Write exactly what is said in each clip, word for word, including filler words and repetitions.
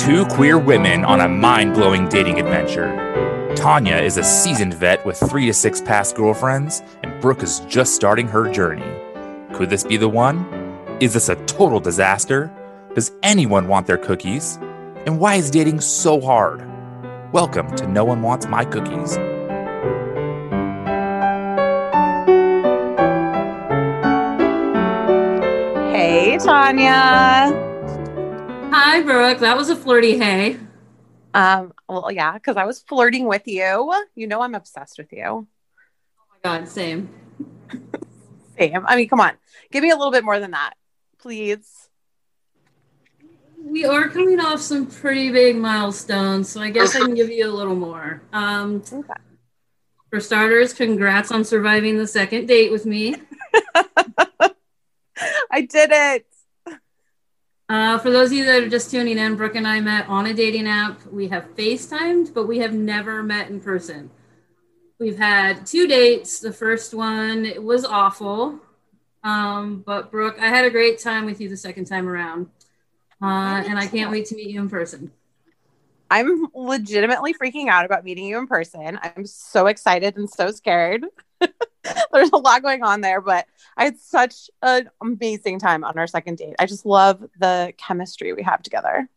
Two queer women on a mind-blowing dating adventure. Tanya is a seasoned vet with three to six past girlfriends, and Brooke is just starting her journey. Could this be the one? Is this a total disaster? Does anyone want their cookies? And why is dating so hard? Welcome to No One Wants My Cookies. Hey, Tanya. Hi, Brooke. That was a flirty hey. Um, well, yeah, because I was flirting with you. You know I'm obsessed with you. Oh my God, same. Same. I mean, come on. Give me a little bit more than that, please. We are coming off some pretty big milestones, so I guess I can give you a little more. Um, Okay. For starters, congrats on surviving the second date with me. I did it. Uh, for those of you that are just tuning in, Brooke and I met on a dating app. We have FaceTimed, but we have never met in person. We've had two dates. The first one, it was awful. Um, but Brooke, I had a great time with you the second time around. Uh, and I can't wait to meet you in person. I'm legitimately freaking out about meeting you in person. I'm so excited and so scared. There's a lot going on there, but I had such an amazing time on our second date. I just love the chemistry we have together.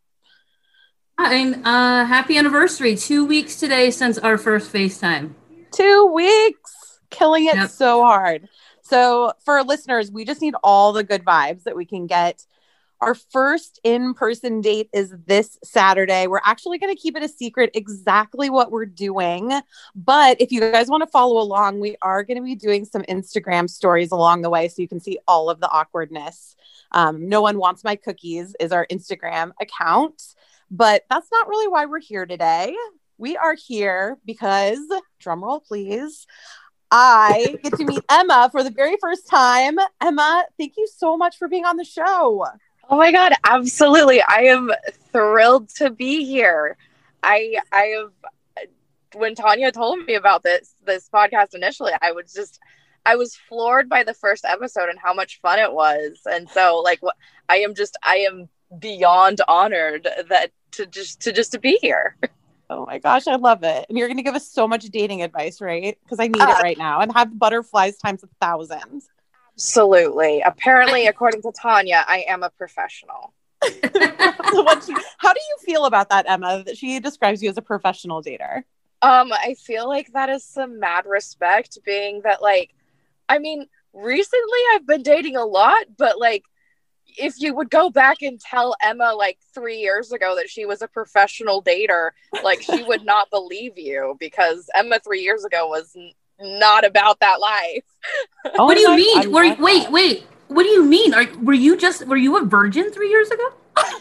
And uh, happy anniversary. Two weeks today since our first FaceTime. Two weeks. Killing it Yep. so hard. So for listeners, we just need all the good vibes that we can get. Our first in-person date is this Saturday. We're actually going to keep it a secret exactly what we're doing. But if you guys want to follow along, we are going to be doing some Instagram stories along the way so you can see all of the awkwardness. Um, No One Wants My Cookies is our Instagram account. But that's not really why we're here today. We are here because, drumroll please, I get to meet Emma for the very first time. Emma, thank you so much for being on the show. Oh my God, absolutely. I am thrilled to be here. I I have when Tanya told me about this this podcast initially, I was just I was floored by the first episode and how much fun it was. And so like what I am just I am beyond honored that to just to just to be here. Oh my gosh, I love it. And you're going to give us so much dating advice, right? Because I need Uh, it right now and have butterflies times a thousand. Absolutely. Apparently, according to Tanya, I am a professional. So what she, how do you feel about that, Emma, that she describes you as a professional dater? Um, I feel like that is some mad respect, being that, like, I mean, recently I've been dating a lot, but like, if you would go back and tell Emma like three years ago that she was a professional dater, like she would not believe you, because Emma three years ago was n- not about that life. Oh What do you my- mean? I Were, love wait, that. wait. What do you mean? Are, were you just, were you a virgin three years ago?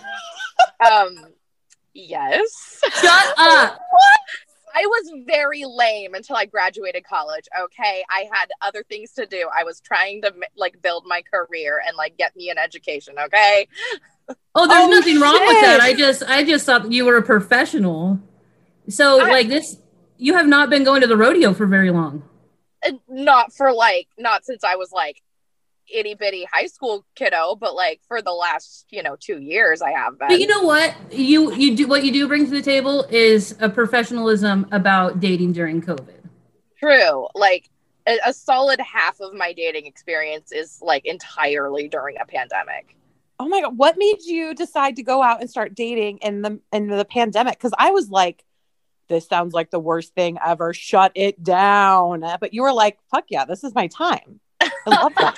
Um, yes. Shut up. I was very lame until I graduated college. Okay, I had other things to do. I was trying to like build my career and like get me an education. Okay. Oh, there's Oh, nothing wrong with that. shit. I just, I just thought that you were a professional. So I- like this, you have not been going to the rodeo for very long. And not for like, not since I was like itty bitty high school kiddo, but like for the last, you know, two years I have been. But you know what? You you do what you do bring to the table is a professionalism about dating during COVID. True. Like a, a solid half of my dating experience is like entirely during a pandemic. Oh my God. What made you decide to go out and start dating in the in the pandemic? Because I was like, this sounds like the worst thing ever. Shut it down. But you were like, fuck yeah, this is my time. I love that.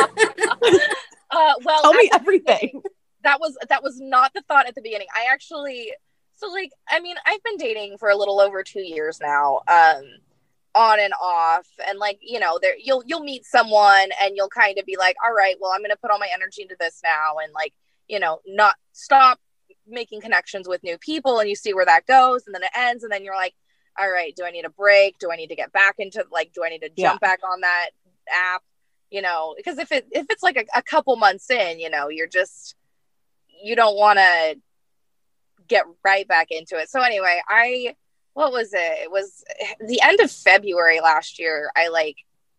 uh, well, Tell me at the everything. beginning, that was that was not the thought at the beginning. I actually, so like, I mean, I've been dating for a little over two years now, um, on and off, and like, you know, there you'll you'll meet someone and you'll kind of be like, all right, well, I'm gonna put all my energy into this now, and like, you know, not stop making connections with new people, and you see where that goes, and then it ends, and then you're like, all right, do I need a break? Do I need to get back into like, do I need to jump Yeah. back on that app? You know, because if it if it's like a, a couple months in, you know, you're just you don't want to get right back into it. So anyway, I what was it? It was the end of February last year. I like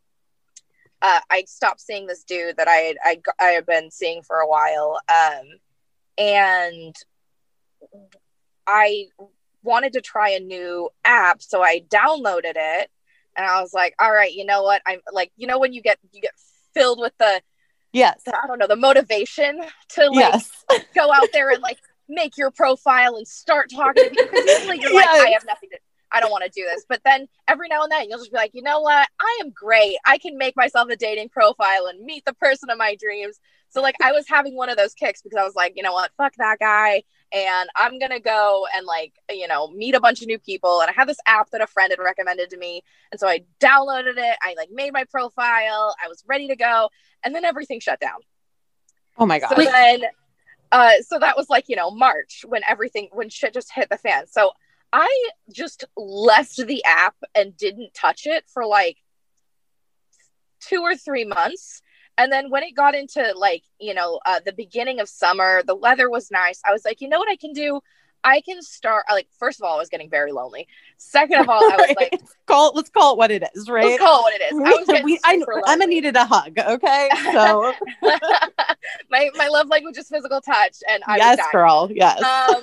uh, I stopped seeing this dude that I had I, I had been seeing for a while, um, and I wanted to try a new app, so I downloaded it, and I was like, all right, you know what? I'm like, you know, when you get you get filled with the yes, the, I don't know, the motivation to like yes. go out there and like make your profile and start talking to people, because usually you're Yes. like, I have nothing to, I don't want to do this. But then every now and then you'll just be like, you know what? I am great. I can make myself a dating profile and meet the person of my dreams. So like I was having one of those kicks because I was like, you know what? Fuck that guy. And I'm going to go and like, you know, meet a bunch of new people. And I had this app that a friend had recommended to me. And so I downloaded it. I like made my profile. I was ready to go. And then everything shut down. Oh my God. So then, uh, so that was like, you know, March when everything, when shit just hit the fan. So I just left the app and didn't touch it for like two or three months. And then when it got into like, you know, uh, the beginning of summer, the weather was nice. I was like, you know what I can do? I can start, like, first of all, I was getting very lonely. Second of all, I was like, let's call it, let's call it what it is, right? Let's call it what it is. I was getting we, I, super Emma lonely. needed a hug, okay? So my, my love language is physical touch, and I yes, was dying. girl, yes. Um,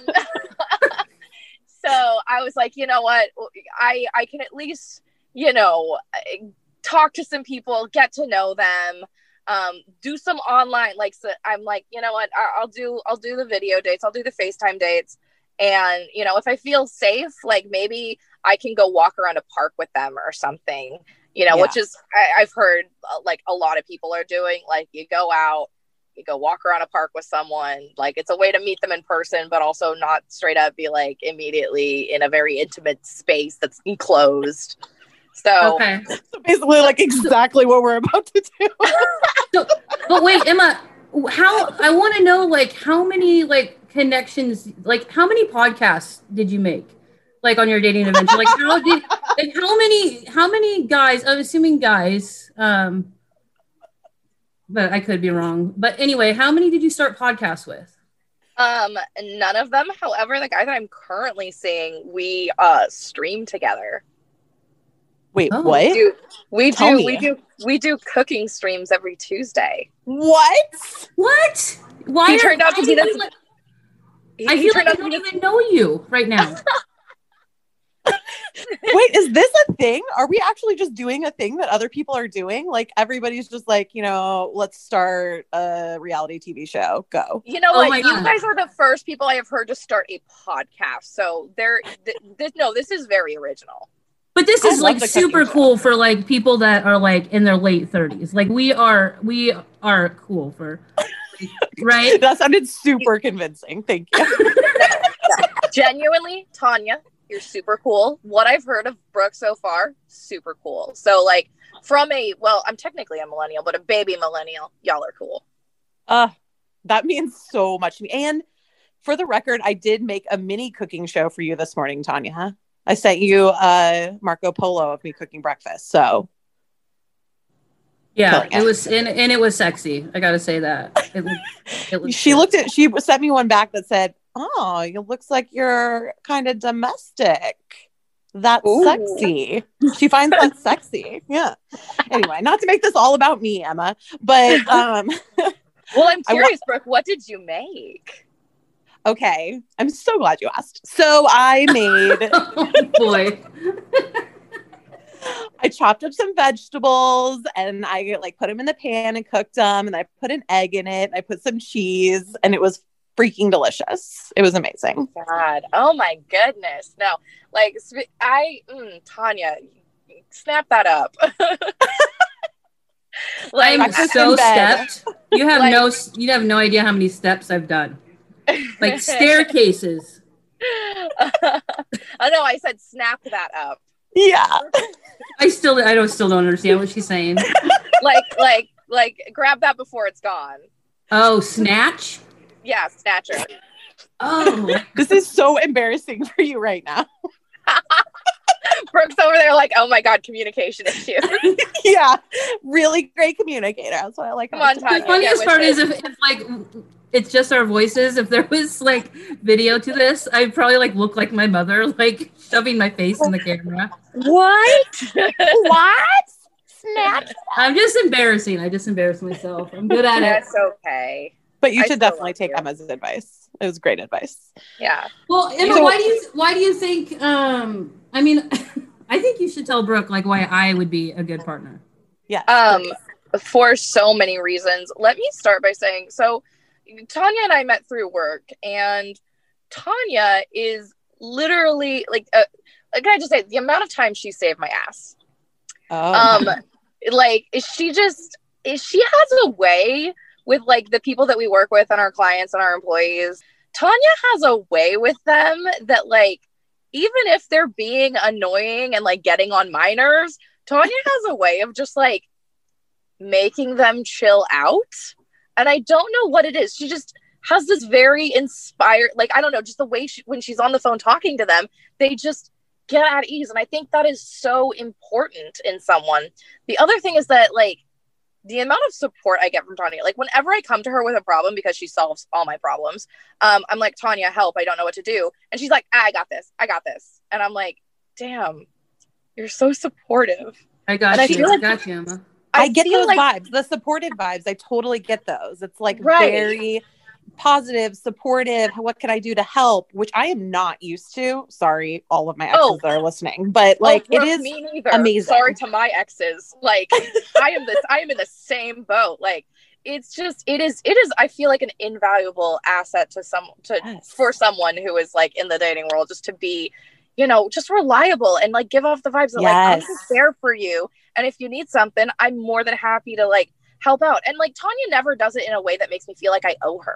so I was like, you know what? I, I can at least, you know, talk to some people, get to know them, um, do some online, like, so I'm like, you know what? I, I'll do, I'll do the video dates. I'll do the FaceTime dates. And, you know, if I feel safe, like maybe I can go walk around a park with them or something, you know, Yeah. which is, I, I've heard uh, like a lot of people are doing, like you go out, you go walk around a park with someone, like it's a way to meet them in person, but also not straight up be like immediately in a very intimate space that's enclosed. So, Okay. So basically like exactly what we're about to do. So, but wait, Emma, how, I want to know, like, how many, like, connections, like, how many podcasts did you make, like, on your dating adventure? Like, how did, like, how many, how many guys, I'm assuming guys, um, but I could be wrong. But anyway, how many did you start podcasts with? um, none of them. However, the guy that I'm currently seeing, we uh stream together. Wait, Oh. what? We do, we Tell do, me. we do, we do cooking streams every Tuesday. What? What? Why He are- turned out to I be feel this- like- He, I he feel turned like I out to don't be even know you right now. Wait, is this a thing? Are we actually just doing a thing that other people are doing? Like everybody's just like, you know, let's start a reality T V show. Go. You know Oh what? my You God. guys are the first people I have heard to start a podcast. So there, th- this, no, this is very original. But this I is love like the super cooking show. cool for like people that are like in their late thirties. Like we are, we are cool for, right? That sounded super convincing. Thank you. Genuinely, Tanya, you're super cool. What I've heard of Brooke so far, super cool. So like from a, well, I'm technically a millennial, but a baby millennial, y'all are cool. Uh, that means so much to me. And for the record, I did make a mini cooking show for you this morning, Tanya. I sent you uh Marco Polo of me cooking breakfast. So Yeah, Killing it it. was, and, and it was sexy. I gotta say that. It, looked- it looked she good. looked at, she sent me one back that said, oh, it looks like you're kind of domestic. That's Ooh. sexy. She finds that sexy. Yeah. Anyway, not to make this all about me, Emma, but um, Well, I'm I wa- curious, Brooke, what did you make? okay. I'm so glad you asked. So I made, Oh boy. I chopped up some vegetables and I like put them in the pan and cooked them. And I put an egg in it. And I put some cheese and it was freaking delicious. It was amazing. God, oh my goodness. No, like sp- I, mm, Tanya, snap that up. like, I'm breakfast so in bed. stepped. You have Like- no, you have no idea how many steps I've done. Like staircases. I know. I said snap that up. Yeah. I still, I don't, still don't understand what she's saying. Like, like, like, grab that before it's gone. Oh, snatch. Yeah, snatcher. Oh, This is so embarrassing for you right now. Brooke's over there like, oh my God, communication issue. Yeah. Really great communicator. That's what I like. Come about on, Tanya. the Tanya. funniest Yeah, part with is if, if like it's just our voices. If there was like video to this, I'd probably like look like my mother, like shoving my face in the camera. What? What? Snatch? I'm just embarrassing. I just embarrass myself. I'm good at it. That's okay. But you I should still definitely love take you. Emma's advice. It was great advice. Yeah. Well, Emma, So- why do you why do you think? Um, I mean, I think you should tell Brooke like why I would be a good partner. Yeah. Um, for so many reasons. Let me start by saying, so Tanya and I met through work, and Tanya is literally like, uh, can I just say the amount of time she saved my ass? Oh. Um, like she just, she has a way with like the people that we work with and our clients and our employees. Tanya has a way with them that like, even if they're being annoying and like getting on my nerves, Tanya has a way of just like making them chill out. And I don't know what it is. She just has this very inspired, like, I don't know, just the way she, when she's on the phone talking to them, they just get at ease. And I think that is so important in someone. The other thing is that like the amount of support I get from Tanya, like whenever I come to her with a problem, because she solves all my problems, um, I'm like, Tanya, help, I don't know what to do. And she's like, ah, I got this. I got this. And I'm like, damn, you're so supportive. I got And I you. feel I like- got you, Emma. I, get feel those like- vibes, the supportive vibes. I totally get those. It's like Right. very positive, supportive. What can I do to help? Which I am not used to. Sorry, all of my exes Oh. that are listening, but like oh, it Brooke, is me neither. amazing. Sorry to my exes. Like I am this. I am in the same boat. Like it's just. It is. It is. I feel like an invaluable asset to some to Yes. for someone who is like in the dating world, just to be, you know, just reliable and like give off the vibes that like I'm Yes. just there for you. And if you need something, I'm more than happy to like help out. And like Tanya never does it in a way that makes me feel like I owe her.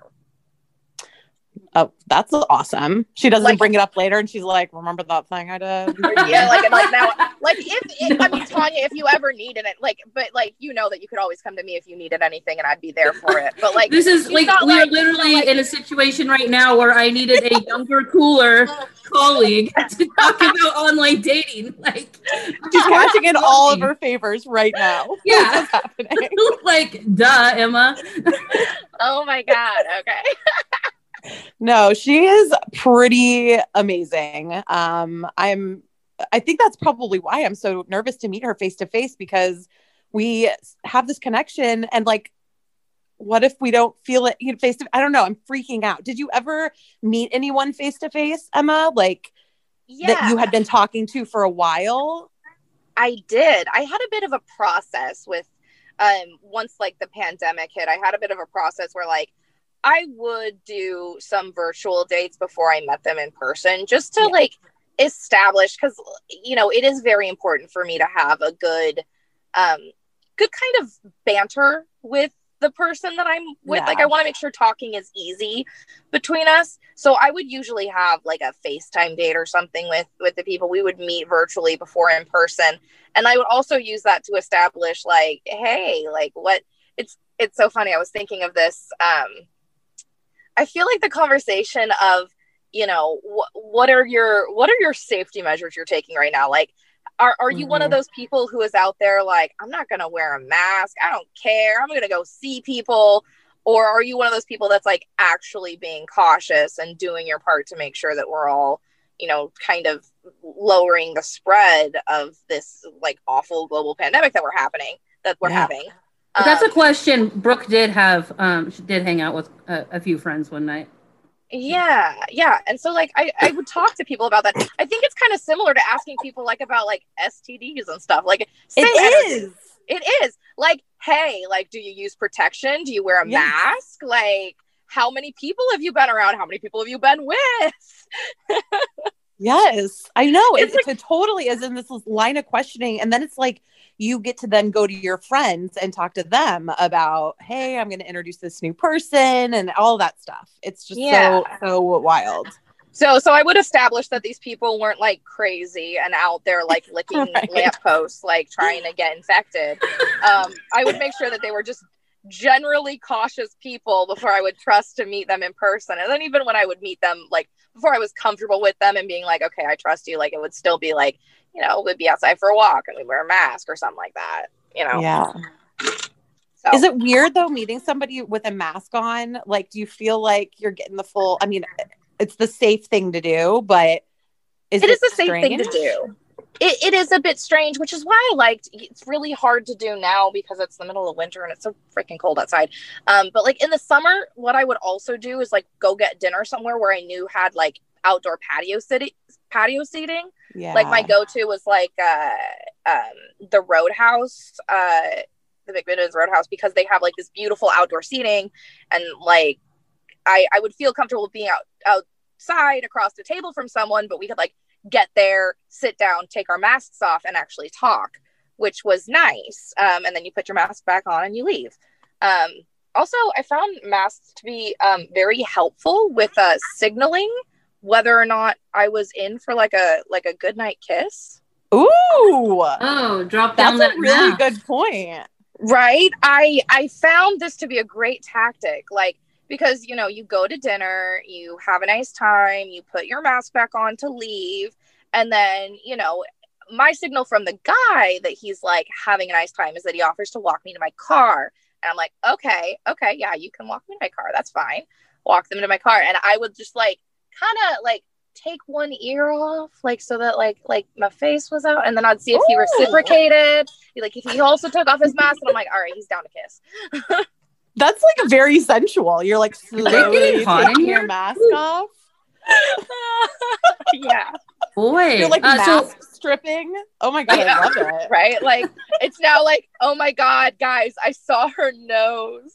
Oh, that's awesome. She doesn't Like- bring it up later and she's like, remember that thing I did? Yeah, like and like now, like if it, I mean Tanya, if you ever needed it, like, but like you know that you could always come to me if you needed anything, and I'd be there for it. But like This is she's like not we are like- literally she's not like- in a situation right now where I needed a younger, cooler colleague to talk about online dating. Like She's cashing in all of her favors right now. Yeah. That's what's happening. like, duh, Emma. Oh my god. Okay. No, she is pretty amazing. Um, I'm, I think that's probably why I'm so nervous to meet her face to face, because we have this connection and like, what if we don't feel it face to, I don't know. I'm freaking out. Did you ever meet anyone face to face, Emma? Like Yeah, that you had been talking to for a while? I did. I had a bit of a process with um once like the pandemic hit. I had a bit of a process where like I would do some virtual dates before I met them in person, just to Yeah. like establish, because you know it is very important for me to have a good um good kind of banter with the person that I'm with. Yeah. Like I want to make sure talking is easy between us. So I would usually have like a FaceTime date or something with with the people. We would meet virtually before in person. And I would also use that to establish like, hey, like what it's it's so funny. I was thinking of this. Um I feel like the conversation of, you know, wh- what are your what are your safety measures you're taking right now? Like Are are you one of Mhm. those people who is out there like, I'm not going to wear a mask. I don't care. I'm going to go see people. Or are you one of those people that's like actually being cautious and doing your part to make sure that we're all, you know, kind of lowering the spread of this like awful global pandemic that we're happening, that we're Yeah. having? But that's a Um, question. Brooke did have, um, she did hang out with a, a few friends one night. Yeah, yeah. And so like I, I would talk to people about that. I think it's kind of similar to asking people like about like S T Ds and stuff. Like same It energy. is. It is. Like, hey, like do you use protection? Do you wear a Yes. mask? Like how many people have you been around? How many people have you been with? Yes, I know. It, It's it totally is in this line of questioning. And then it's like you get to then go to your friends and talk to them about, hey, I'm going to introduce this new person and all that stuff. It's just Yeah. so, so wild. So so I would establish that these people weren't like crazy and out there like licking Right. lampposts, like trying to get infected. Um, I would make sure that they were just generally cautious people before I would trust to meet them in person. And then even when I would meet them, like before I was comfortable with them and being like, okay, I trust you, like it would still be like, you know, we'd be outside for a walk and we'd wear a mask or something like that, you know? Yeah. So Is it weird though, meeting somebody with a mask on? Like, do you feel like you're getting the full, I mean, it's the safe thing to do, but is it it is the safe thing to strange? do. it, it is a bit strange, which is why I liked, it's really hard to do now because it's the middle of winter and it's so freaking cold outside. Um, but like in the summer, what I would also do is like go get dinner somewhere where I knew had like outdoor patio city patio seating. Yeah. Like my go-to was like uh, um, the Roadhouse, uh, the McMinnville Roadhouse, because they have like this beautiful outdoor seating, and like I, I would feel comfortable being out outside across the table from someone, but we could like get there, sit down, take our masks off, and actually talk, which was nice. Um, and then you put your mask back on and you leave. Um, also, I found masks to be um, very helpful with uh, signaling whether or not I was in for like a like a good night kiss. Ooh, Oh, drop down that's that a really map. good point. Right? I I found this to be a great tactic. Like, because, you know, you go to dinner, you have a nice time, you put your mask back on to leave, and then, you know, my signal from the guy that he's like having a nice time is that he offers to walk me to my car. And I'm like, okay, okay, yeah, you can walk me to my car. That's fine. Walk them to my car. And I would just like kind of like take one ear off, like so that like like my face was out, and then I'd see if he Ooh. reciprocated. Like if he also took off his mask, and I'm like, all right, he's down to kiss. That's like a very sensual. You're like slowly getting hot in taking here? your mask off. Yeah. Boy. You're like Uh, mask so stripping. Oh my god, I love it. Right? Like it's now like, oh my god, guys, I saw her nose.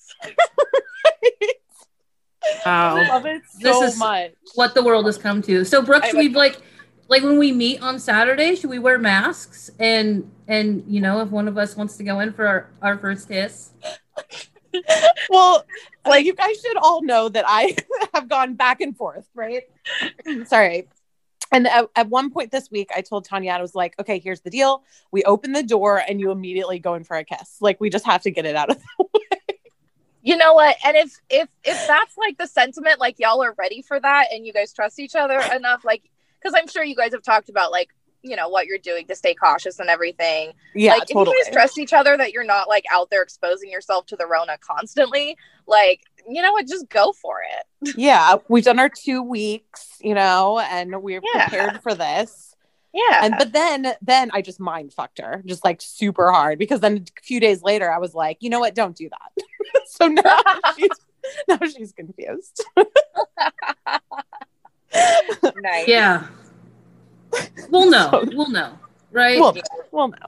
I wow. love it This so is- much. What the world has come to. So Brooke, I should would- we like like when we meet on Saturday, should we wear masks? And and you know, if one of us wants to go in for our, our first kiss. Well, like you guys should all know that I have gone back and forth, right? Sorry. And at, at one point this week, I told Tanya, I was like, okay, here's the deal. We open the door and you immediately go in for a kiss. Like, we just have to get it out of the way. You know what? And if if if that's like the sentiment, like y'all are ready for that and you guys trust each other enough, like, because I'm sure you guys have talked about like, you know, what you're doing to stay cautious and everything. Yeah, like totally. if you guys trust each other that you're not like out there exposing yourself to the Rona constantly, like, you know what, just go for it. Yeah, we've done our two weeks, you know, and we're Yeah. prepared for this. Yeah. And but then then I just mind fucked her, just like super hard, because then a few days later I was like, you know what, don't do that. So now she's now she's confused. Nice. Yeah. We'll know. So- We'll know. Right? We'll we'll know.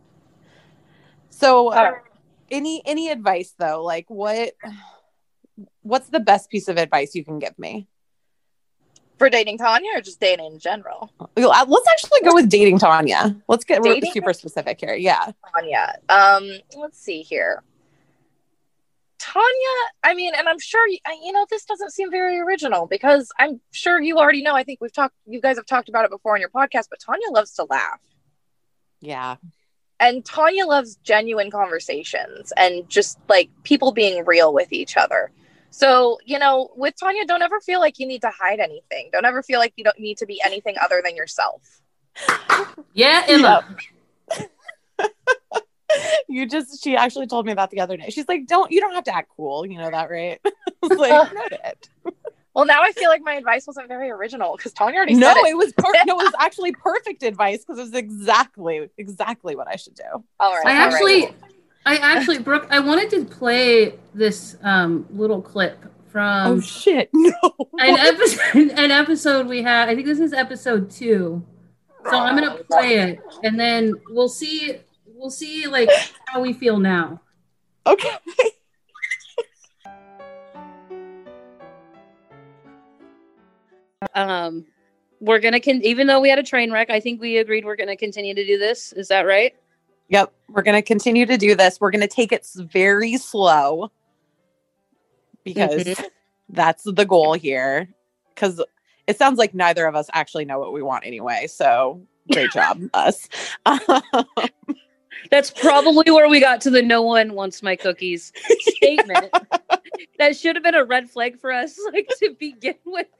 So Uh, any any advice though, like what what's the best piece of advice you can give me? For dating Tanya or just dating in general? Well, let's actually go with dating Tanya. Let's get we're Dating? super specific here. Yeah. Tanya. Um, let's see here. Tanya, I mean, and I'm sure, you, you know, this doesn't seem very original because I'm sure you already know. I think we've talked, you guys have talked about it before on your podcast, but Tanya loves to laugh. Yeah. And Tanya loves genuine conversations and just like people being real with each other. So, you know, with Tanya, don't ever feel like you need to hide anything. Don't ever feel like you don't need to be anything other than yourself. Yeah, Emma. You just she actually told me that the other day. She's like, don't you don't have to act cool, you know that, right? I was like, noted. Well, now I feel like my advice wasn't very original because Tanya already No, said it. it was per- no, it was actually perfect advice because it was exactly exactly what I should do. All right. I all right. actually I actually Brooke, I wanted to play this um little clip from oh shit. No. an episode an episode we had. I think this is episode two. So I'm gonna play it and then we'll see we'll see like how we feel now. Okay. Um, we're gonna con- even though we had a train wreck, I think we agreed we're gonna continue to do this. Is that right? Yep. We're gonna continue to do this. We're gonna take it s- very slow because Mhm. that's the goal here. Because it sounds like neither of us actually know what we want anyway. So great job, us. That's probably where we got to the "no one wants my cookies" statement. That should have been a red flag for us, like to begin with.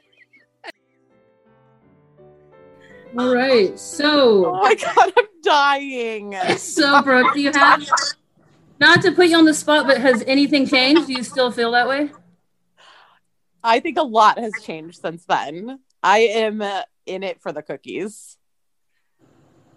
All right. Oh So my god, I'm dying. so Brooke, do you have not to put you on the spot, but has anything changed? Do you still feel that way? I think a lot has changed since then. I am uh, in it for the cookies.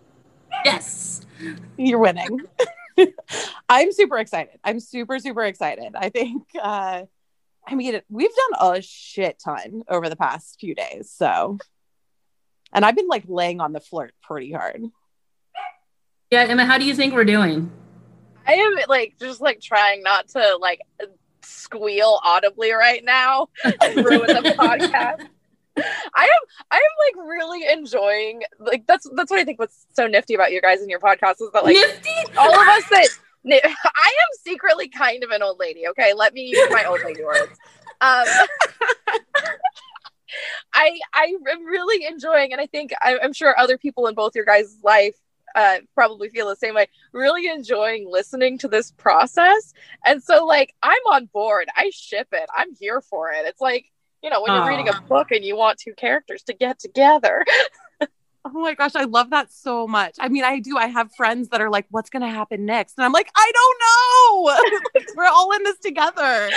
Yes. You're winning. I'm super excited. I'm super, super excited. I think, uh, I mean, we've done a shit ton over the past few days. So, and I've been like laying on the flirt pretty hard. Yeah, Emma, how do you think we're doing? I am like just like trying not to like squeal audibly right now and ruin the podcast. I am I am like really enjoying like that's that's what I think what's so nifty about you guys and your podcast is that like Nifty? all of us that I am secretly kind of an old lady, okay? Let me use my old lady words. Um I I am really enjoying, and I think I, I'm sure other people in both your guys' life uh, probably feel the same way, really enjoying listening to this process. And so like I'm on board. I ship it. I'm here for it. It's like, you know, when you're Aww. reading a book and you want two characters to get together. Oh my gosh, I love that so much. I mean, I do. I have friends that are like, what's going to happen next? And I'm like, I don't know. We're all in this together.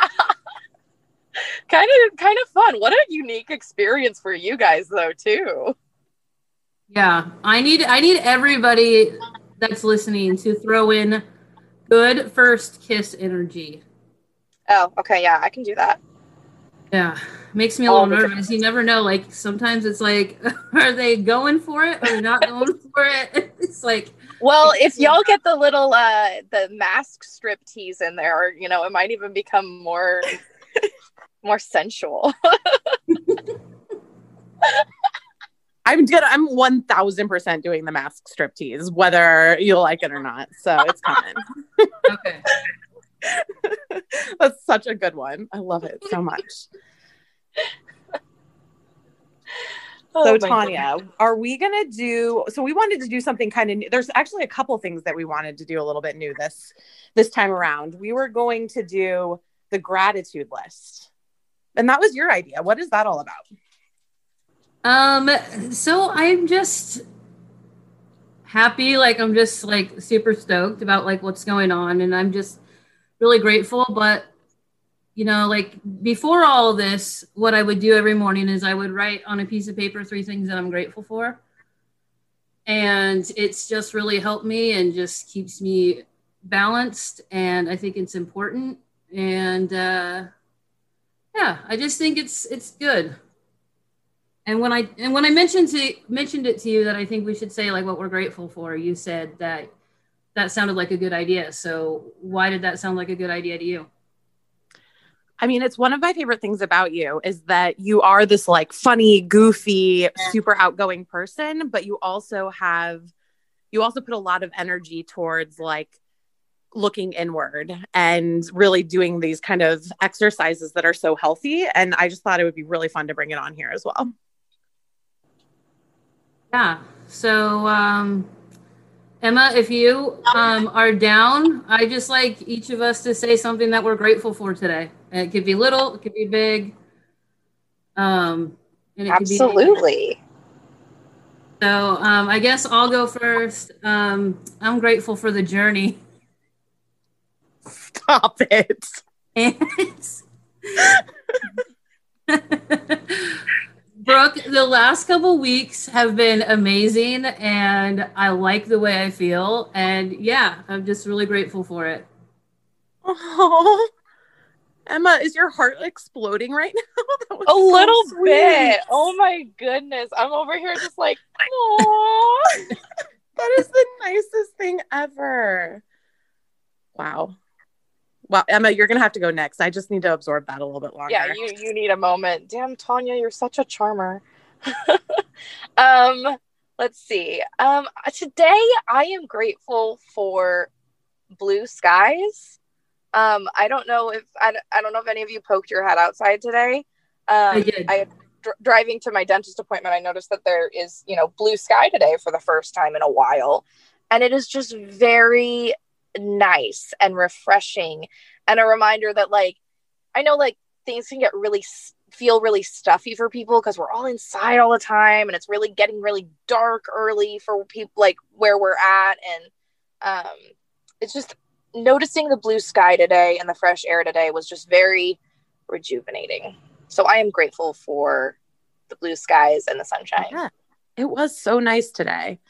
kind of kind of fun. What a unique experience for you guys though, too. Yeah, I need I need everybody that's listening to throw in good first kiss energy. Oh, okay, yeah, I can do that. Yeah, makes me a little nervous. You never know. Like sometimes it's like, are they going for it? Or they're not going for it? It's like, well, if y'all get the little uh the mask strip tease in there, you know, it might even become more more sensual. I'm gonna, I'm one thousand percent doing the mask striptease, whether you like it or not. So it's coming. okay. That's such a good one. I love it so much. Oh, so Tanya, goodness. Are we going to do, so we wanted to do something kind of new. There's actually a couple things that we wanted to do a little bit new this, this time around. We were going to do the gratitude list. And that was your idea. What is that all about? Um, so I'm just happy. Like, I'm just like super stoked about like what's going on. And I'm just really grateful. But, you know, like before all of this, what I would do every morning is I would write on a piece of paper three things that I'm grateful for. And it's just really helped me and just keeps me balanced. And I think it's important. And, uh, yeah, I just think it's, it's good. And when I and when I mentioned to mentioned it to you that I think we should say like what we're grateful for, you said that that sounded like a good idea. So why did that sound like a good idea to you? I mean, it's one of my favorite things about you is that you are this like funny, goofy, super outgoing person, but you also have you also put a lot of energy towards like looking inward and really doing these kind of exercises that are so healthy. And I just thought it would be really fun to bring it on here as well. Yeah. So, um, Emma, if you um, are down, I just like each of us to say something that we're grateful for today. And it could be little, it could be big. Um, and it Absolutely. Could be so um, I guess I'll go first. Um, I'm grateful for the journey. Stop it. And Brooke, the last couple weeks have been amazing and I like the way I feel. And yeah, I'm just really grateful for it. Oh, Emma, is your heart exploding right now? A so little sweet. bit. Oh my goodness. I'm over here just like, oh, that is the nicest thing ever. Wow. Well, Emma, you're going to have to go next. I just need to absorb that a little bit longer. Yeah, you, you need a moment. Damn, Tanya, you're such a charmer. um, let's see. Um, today, I am grateful for blue skies. Um, I don't know if I, I don't know if any of you poked your head outside today. Um, I did. I dr- driving to my dentist appointment. I noticed that there is, you know, blue sky today for the first time in a while, and it is just very nice and refreshing and a reminder that like I know like things can get really feel really stuffy for people because we're all inside all the time and it's really getting really dark early for people like where we're at, and um it's just noticing the blue sky today and the fresh air today was just very rejuvenating. So I am grateful for the blue skies and the sunshine. Yeah, it was so nice today.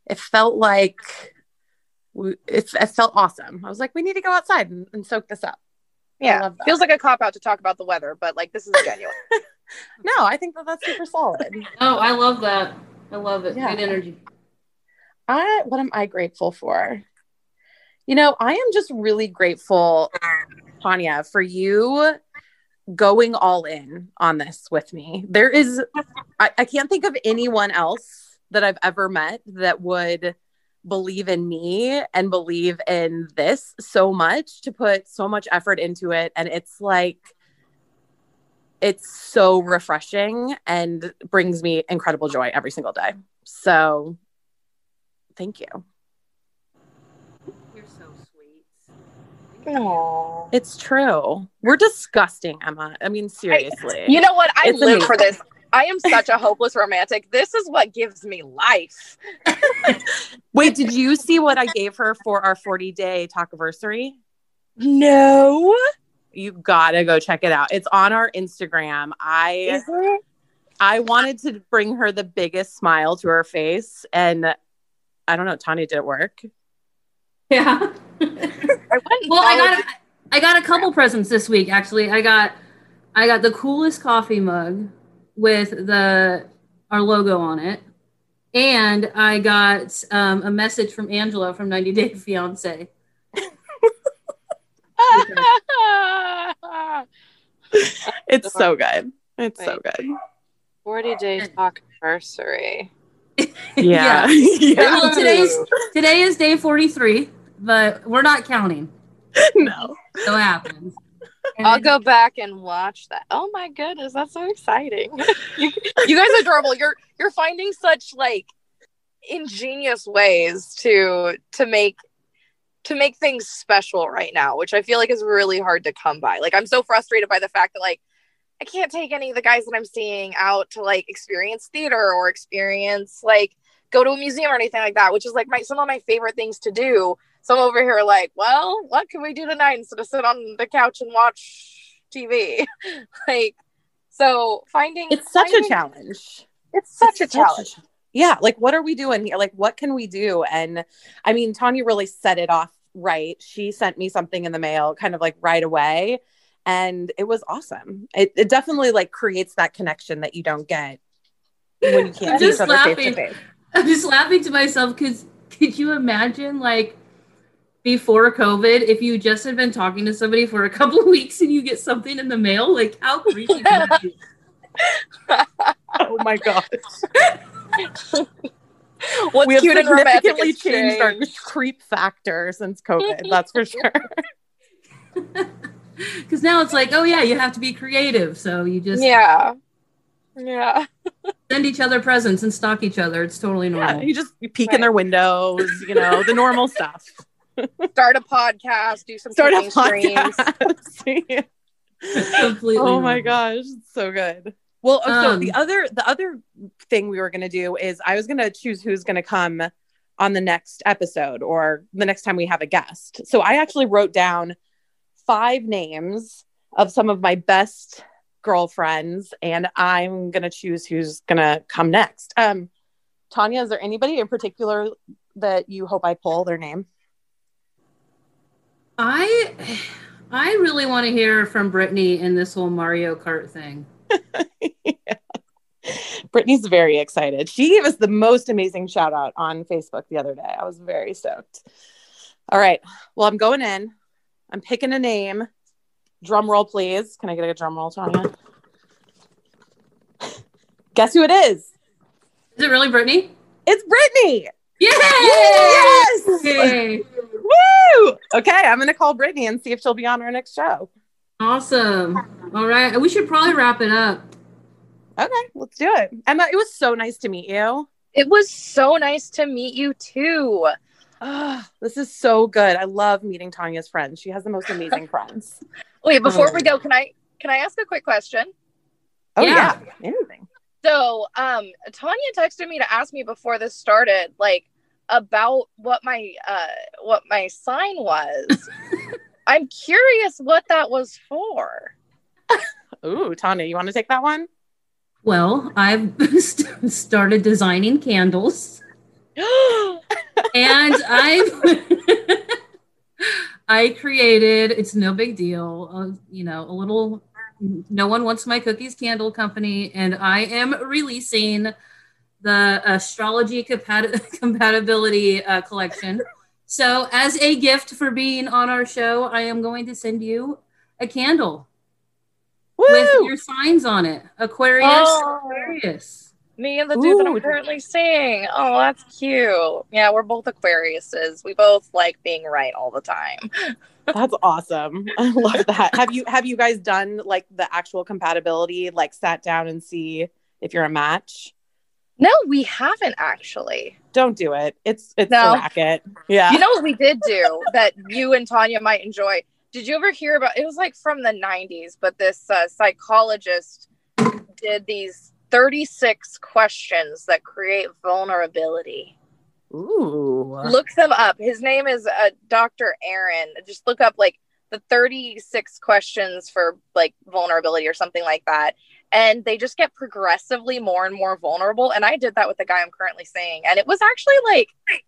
it felt like we, it, it felt awesome. I was like, we need to go outside and, and soak this up. Yeah, feels like a cop out to talk about the weather, but like this is genuine. No, I think that that's super solid. Oh, I love that. I love it. Yeah. Good energy. I what am I grateful for? You know, I am just really grateful, Tanya, for you going all in on this with me. There is, I, I can't think of anyone else that I've ever met that would believe in me and believe in this so much, to put so much effort into it. And it's like, it's so refreshing and brings me incredible joy every single day. So thank you. You're so sweet. Aww. It's true. We're disgusting, Emma. I mean, seriously. I, you know what? I It's live amazing. for this. I am such a hopeless romantic. This is what gives me life. Wait, did you see what I gave her for our forty day talkiversary? No. You gotta go check it out. It's on our Instagram. I Is it? I wanted to bring her the biggest smile to her face, and I don't know, Tanya, did it work? Yeah. I went and Well, I followed got a, I got a couple presents this week. Actually, I got I got the coolest coffee mug with the our logo on it, and I got um, a message from Angela from ninety Day Fiance. It's so good. It's so good. forty day talkiversary. Yeah. Yeah. Yeah. Well, today's today is day forty-three, but we're not counting. No. So it happens. And I'll then- go back and watch that. Oh my goodness, that's so exciting. you, you guys are adorable. You're you're finding such like ingenious ways to to make to make things special right now, which I feel like is really hard to come by. Like I'm so frustrated by the fact that like I can't take any of the guys that I'm seeing out to like experience theater or experience like go to a museum or anything like that, which is like my some of my favorite things to do. So I'm over here like, well, what can we do tonight instead of sit on the couch and watch T V? Like, so finding It's such finding, a challenge. It's such It's a challenge. Yeah. Like, what are we doing here? Like, what can we do? And I mean, Tanya really set it off right. She sent me something in the mail kind of like right away. And it was awesome. It, it definitely like creates that connection that you don't get when you can't I'm see each just other face to laughing. face. I'm just laughing to myself because could you imagine like before COVID, if you just had been talking to somebody for a couple of weeks and you get something in the mail, like how creepy would that be? Oh my gosh. What's We have cute and romantic significantly is changed our change. creep factor since COVID. That's for sure. Because now it's like, oh yeah, you have to be creative. So you just Yeah. Yeah. send each other presents and stalk each other. It's totally Yeah, normal. you just you peek in their windows, you know, the normal stuff. Start a podcast, do some Start a cooking streams. podcast. Completely Oh my normal. gosh, it's so good. Well, oh, so Um, the other the other thing we were going to do is I was going to choose who's going to come on the next episode or the next time we have a guest. So I actually wrote down five names of some of my best girlfriends, and I'm going to choose who's going to come next. Um, Tanya, is there anybody in particular that you hope I pull their name? I I really want to hear from Brittany in this whole Mario Kart thing. Yeah. Brittany's very excited. She gave us the most amazing shout out on Facebook the other day. I was very stoked. All right. Well, I'm going in. I'm picking a name. Drum roll, please. Can I get a drum roll, Tanya? Guess who it is? Is it really Brittany? It's Brittany. Yay! Yes! Yay! Woo! Okay, I'm going to call Brittany and see if she'll be on our next show. Awesome. All right. We should probably wrap it up. Okay, let's do it. Emma, it was so nice to meet you. It was so nice to meet you too. Oh, this is so good. I love meeting Tanya's friends. She has the most amazing friends. Wait, before Oh. we go, can I can I ask a quick question? Oh, yeah. Yeah. Anything. So, um, Tanya texted me to ask me before this started, like about what my uh what my sign was. I'm curious what that was for. Ooh, Tanya, you want to take that one? Well, I've st- started designing candles. And I I created, it's no big deal, uh, you know, a little No One Wants My Cookies candle company, and I am releasing the astrology compat- compatibility uh, collection. So as a gift for being on our show, I am going to send you a candle Woo! with your signs on it. Aquarius, Oh. Aquarius. Me and the dude that Ooh. I'm currently seeing. Oh, that's cute. Yeah, we're both Aquariuses. We both like being right all the time. That's awesome. I love that. Have you have you guys done like the actual compatibility, like sat down and see if you're a match? No, we haven't actually. Don't do it. It's it's No. a racket. Yeah. You know what we did do that you and Tanya might enjoy? Did you ever hear about, it was like from the nineties, but this uh, psychologist did these thirty-six questions that create vulnerability. Ooh. Look them up. His name is uh, Doctor Aaron. Just look up like the thirty-six questions for like vulnerability or something like that. And they just get progressively more and more vulnerable. And I did that with the guy I'm currently seeing. And it was actually like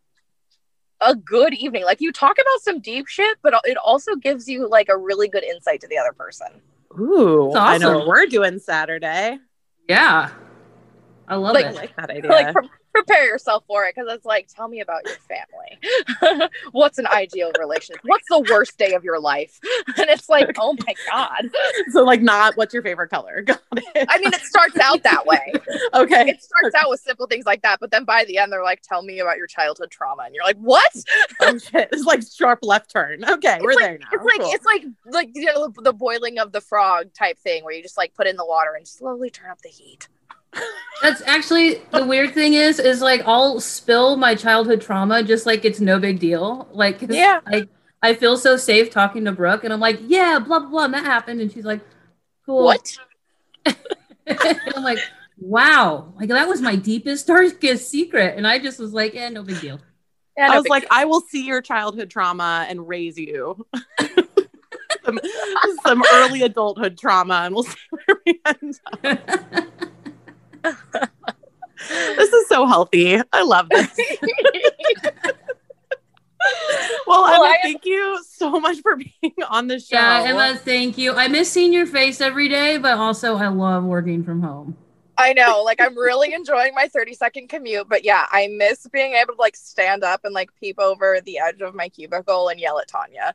a good evening. Like you talk about some deep shit, but it also gives you like a really good insight to the other person. Ooh. That's I know awesome. what we're doing Saturday. Yeah. I love Like- I it. like that idea. Like pre- prepare yourself for it, because it's like, tell me about your family. What's an ideal relationship? What's the worst day of your life? And it's like, oh my God. So like not what's your favorite color? Got it. I mean, it starts out that way. Okay. It starts out with simple things like that, but then by the end, they're like, tell me about your childhood trauma. And you're like, what? Oh shit. It's like sharp left turn. Okay, we're It's there now. It's like Cool. it's like like you know the boiling of the frog type thing where you just like put in the water and slowly turn up the heat. That's actually the weird thing is, is like I'll spill my childhood trauma just like it's no big deal. Like, 'cause Yeah. I, I feel so safe talking to Brooke, and I'm like, yeah, blah, blah, blah, and that happened. And she's like, cool. What? And I'm like, wow, like that was my deepest, darkest secret. And I just was like, eh, no big deal. Yeah, no I was big like, deal. I will see your childhood trauma and raise you. some, some early adulthood trauma, and we'll see where we end up. This is so healthy. I love this. Well, Well, Emma, I- thank you so much for being on the show. Yeah, Emma, thank you. I miss seeing your face every day, but also I love working from home. I know, like I'm really enjoying my thirty second commute, but yeah, I miss being able to like stand up and like peep over the edge of my cubicle and yell at Tanya.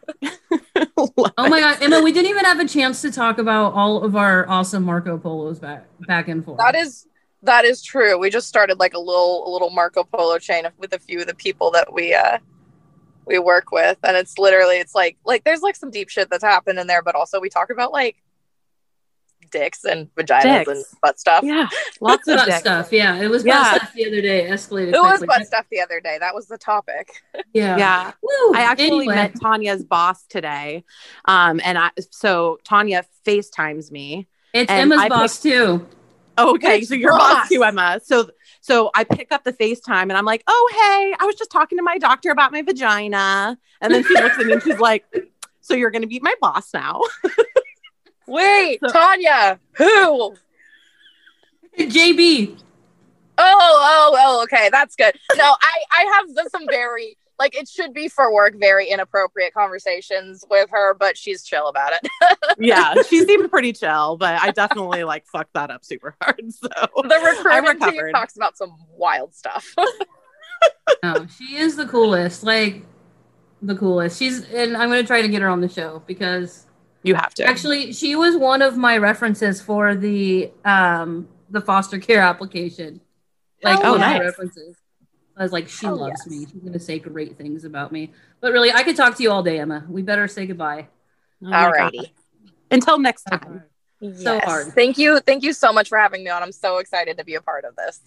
Oh my God, Emma, we didn't even have a chance to talk about all of our awesome Marco Polos back back and forth. That is that is true. We just started like a little a little Marco Polo chain with a few of the people that we uh we work with, and it's literally it's like like there's like some deep shit that's happened in there, but also we talk about like dicks and vaginas Dicks. and butt stuff. Yeah, lots of butt dicks. stuff. Yeah, it was Yeah. butt stuff the other day. Escalated. It was quickly. butt stuff the other day. That was the topic. Yeah. Yeah. Woo. I actually Anyway. met Tanya's boss today. Um, and I so Tanya FaceTimes me. It's and Emma's I boss too. Oh, okay. Which So your boss boss? too, Emma. So so I pick up the FaceTime and I'm like, oh hey, I was just talking to my doctor about my vagina. And then she looks at me and she's like, so you're gonna be my boss now. Wait, So- Tanya, who? J B. Oh, oh, oh, okay, that's good. No, I, I have the, some very, like, it should be for work, very inappropriate conversations with her, but she's chill about it. Yeah, she seemed pretty chill, but I definitely like fucked that up super hard. So The recruiting team recovered. talks about some wild stuff. No, she is the coolest. Like the coolest. She's and I'm gonna try to get her on the show because you have to. actually she was one of my references for the um the foster care application. Like Oh, one of my nice. references. I was like, she Oh, loves yes. me. She's gonna say great things about me. But really, I could talk to you all day, Emma. We better say goodbye. Oh my God. Alrighty. Until next time. Yes. hard. Thank you. Thank you so much for having me on. I'm so excited to be a part of this.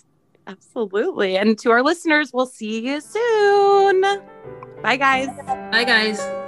Absolutely. And to our listeners, we'll see you soon. Bye, guys. Bye, guys.